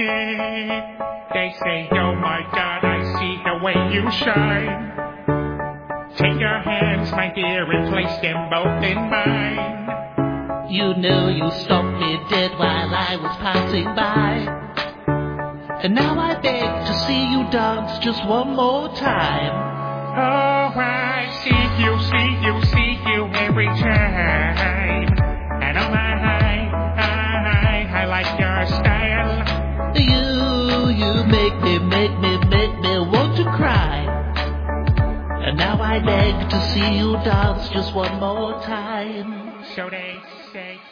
They say, oh my God, I see the way you shine. Take your hands, my dear, and place them both in mine. You know you stopped me dead while I was passing by. And now I beg to see you dance just one more time. Oh, I see you every time. And oh my, I like your style. You make me want to cry. And now I beg to see you dance just one more time. So they say.